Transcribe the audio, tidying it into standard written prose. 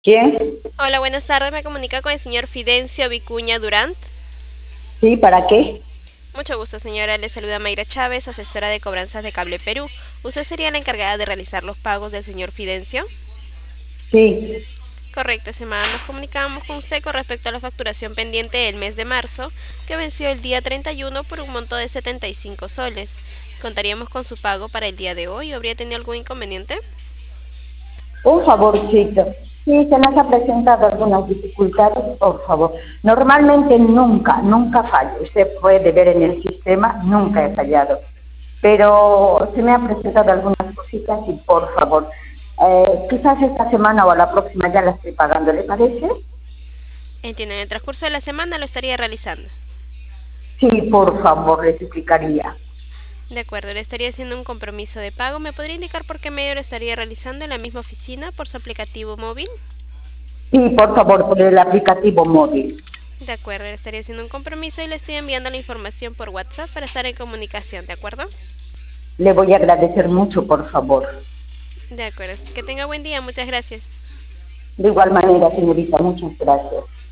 ¿Quién? Hola, buenas tardes. Me comunica con el señor Fidencio Vicuña Durant. Sí, ¿para qué? Mucho gusto, señora. Le saluda Mayra Chávez, asesora de cobranzas de Cable Perú. ¿Usted sería la encargada de realizar los pagos del señor Fidencio? Sí. Correcto, semana nos comunicamos con usted con respecto a la facturación pendiente del mes de marzo, que venció el día 31 por un monto de 75 soles. ¿Contaríamos con su pago para el día de hoy? ¿Habría tenido algún inconveniente? Un favorcito. Sí, se nos ha presentado algunas dificultades, por favor. Normalmente nunca fallo. Usted puede ver en el sistema, nunca he fallado. Pero se me han presentado algunas cositas y por favor, quizás esta semana o a la próxima ya la estoy pagando, ¿le parece? Entiendo, en el transcurso de la semana lo estaría realizando. Sí, por favor, le suplicaría. De acuerdo, le estaría haciendo un compromiso de pago. ¿Me podría indicar por qué medio lo estaría realizando en la misma oficina por su aplicativo móvil? Sí, por favor, por el aplicativo móvil. De acuerdo, le estaría haciendo un compromiso y le estoy enviando la información por WhatsApp para estar en comunicación, ¿de acuerdo? Le voy a agradecer mucho, por favor. De acuerdo, que tenga buen día, muchas gracias. De igual manera, señorita, muchas gracias.